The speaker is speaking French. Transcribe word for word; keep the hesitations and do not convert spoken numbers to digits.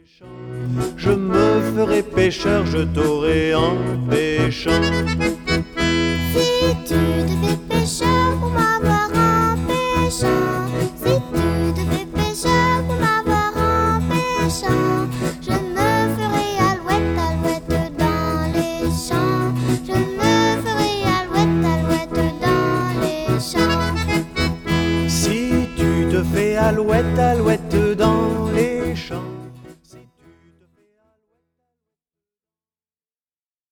Je me ferai pêcheur, je t'aurai en pêchant. Si tu te fais pêcheur pour m'avoir en pêchant, si tu te fais pêcheur pour m'avoir en pêchant, je me ferai alouette, alouette dans les champs. Je me ferai alouette, alouette dans les champs. Si tu te fais alouette, alouette dans